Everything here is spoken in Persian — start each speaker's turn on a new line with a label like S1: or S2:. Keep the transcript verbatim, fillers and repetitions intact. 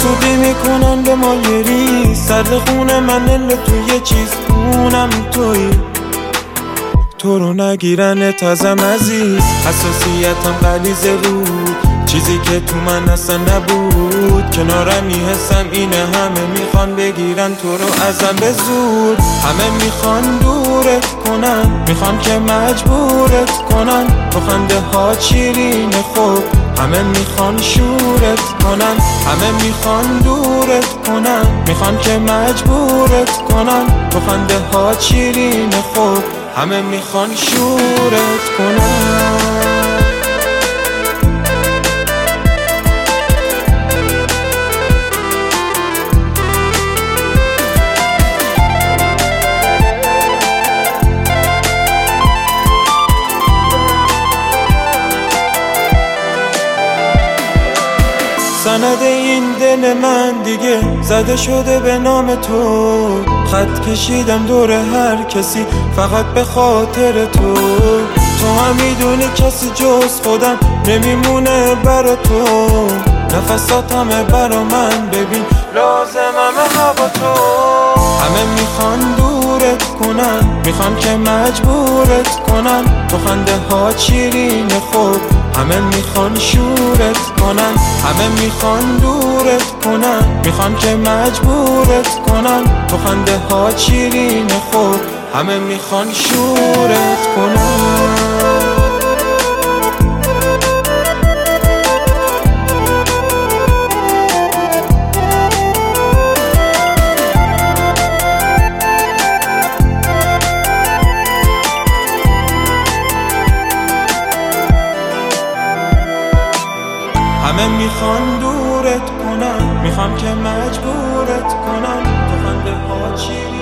S1: حسودی میکنن به ما یه ریز، سرد خونه من ال توی چیز، اونم توی تو رو نگیرن تازم عزیز. حساسیتم غلیظه بود، چیزی که تو من اصلا نبود. کنارم میحسم اینه، همه میخوان بگیرن تو رو ازم به زور. همه میخوان دورت کنن، میخوان که مجبورت کنن. تو خنده ها شیرینه خوب، همه میخوان شورت کنن. همه میخوان دورت کنن، میخوان که مجبورت کنن. تو خنده ها شیرینه خوب، همه میخوان شورت کنن. سند این دل من دیگه زده شده به نام تو. خط کشیدم دور هر کسی فقط به خاطر تو. تو هم میدونی کسی جز خودم نمیمونه برا تو. نفسات همه برا من، ببین لازمم هوا تو. همه میخوان دورت کنن، میخوان که مجبورت کنن. تو خنده ها شیرینه خوب، همه میخوان شورت کنن. همه میخوان دورت کنن، میخوان که مجبورت کنن. تو خنده ها شیرینه خوب، همه میخوان شورت کنن. همه میخوان دورت کنن، میخوان که مجبورت کنن. تو خنده ها چی